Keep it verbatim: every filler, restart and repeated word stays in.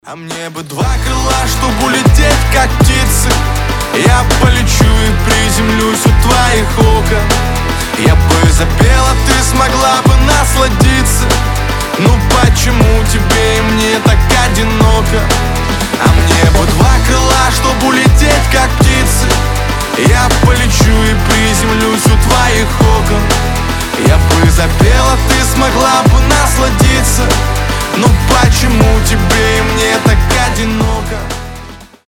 А мне бы два крыла, чтобы улететь, как птицы. Я полечу и приземлюсь у твоих окон. Я бы запел, а ты смогла бы насладиться. Ну почему тебе и мне так одиноко? А мне бы два крыла, чтобы улететь, как птицы. Я полечу и приземлюсь у твоих окон. Я бы запел, а ты смогла бы насладиться. Ну почему тебе и мне так одиноко?